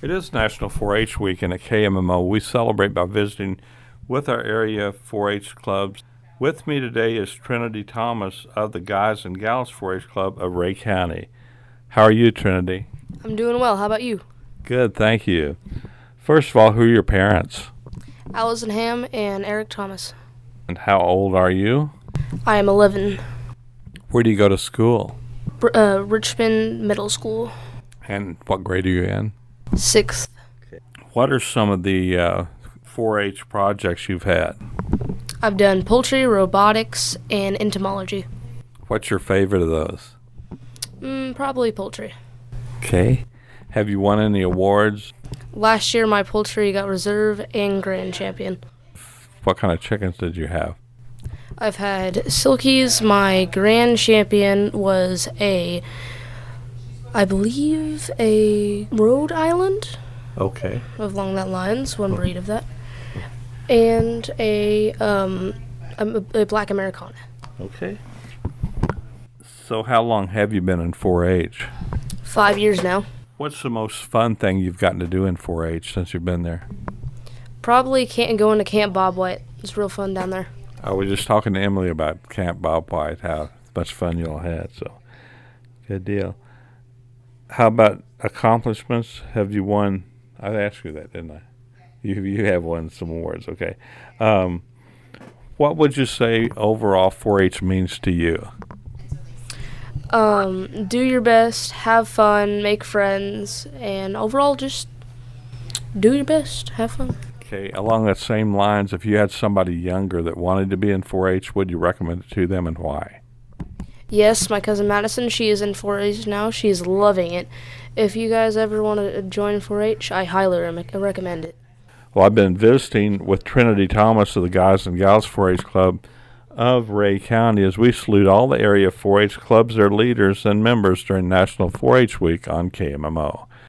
It is National 4-H Week, and at KMMO we celebrate by visiting with our area 4-H clubs. With me today is Trinity Thomas of the Guys and Gals 4-H Club of Ray County. How are you, Trinity? I'm doing well. How about you? Good, thank you. First of all, who are your parents? Allison Ham and Eric Thomas. And how old are you? I am 11. Where do you go to school? Richmond Middle School. And what grade are you in? 6th. What are some of the 4-H projects you've had? I've done poultry, robotics, and entomology. What's your favorite of those? Probably poultry. Okay. Have you won any awards? Last year, my poultry got reserve and grand champion. What kind of chickens did you have? I've had Silkies. My grand champion was I believe a Rhode Island. Okay. Along that lines, one breed of that. And a Black Americana. Okay. So how long have you been in 4-H? 5 years now. What's the most fun thing you've gotten to do in 4-H since you've been there? Probably going to Camp Bob White. It's real fun down there. I was just talking to Emily about Camp Bob White, how much fun you all had, so good deal. How about accomplishments? Have you won? I asked you that, didn't I? You have won some awards, okay. What would you say overall 4-H means to you? Do your best, have fun, make friends, and overall just do your best, have fun. Okay, along that same lines, if you had somebody younger that wanted to be in 4-H, would you recommend it to them and why? Yes, my cousin Madison, she is in 4-H now. She is loving it. If you guys ever want to join 4-H, I highly recommend it. Well, I've been visiting with Trinity Thomas of the Guys and Gals 4-H Club of Ray County as we salute all the area 4-H clubs, their leaders, and members during National 4-H Week on KMMO.